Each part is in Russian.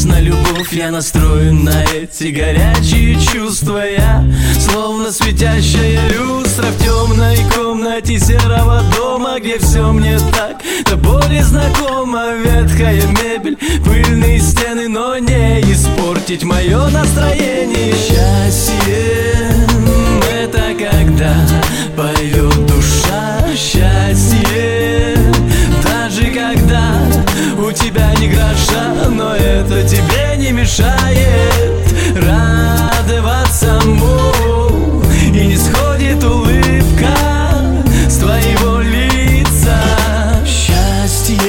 на любовь, я настроен на эти горячие чувства. Я словно светящая люстра в темной комнате серого дома, где все мне так до боли знакомо. Ветхая мебель, пыльные стены, но не испортить мое настроение. Счастье — это когда поет душа. Счастье — даже когда у тебя ни гроша, но это тебе не мешает радоваться, и не сходит улыбка с твоего лица. Счастье.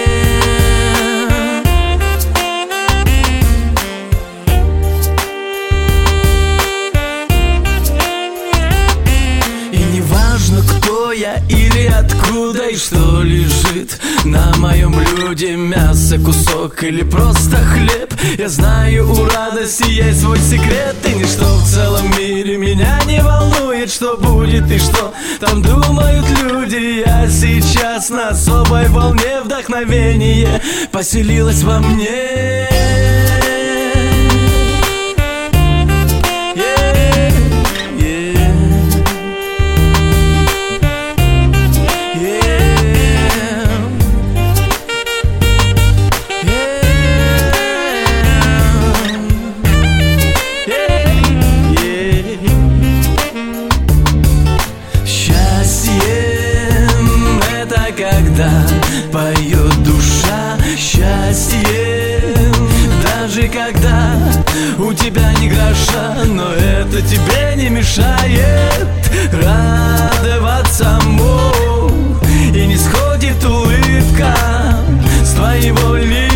И не важно, кто я или откуда, и что лежит на моем блюде: мясо, кусок или просто хлеб. Я знаю, у радости есть свой секрет, и ничто в целом мире меня не волнует. Что будет и что там думают люди. Я сейчас на особой волне, вдохновение поселилось во мне. Когда поет душа. Счастье — даже когда у тебя ни гроша, но это тебе не мешает радоваться, и не сходит улыбка с твоего лица.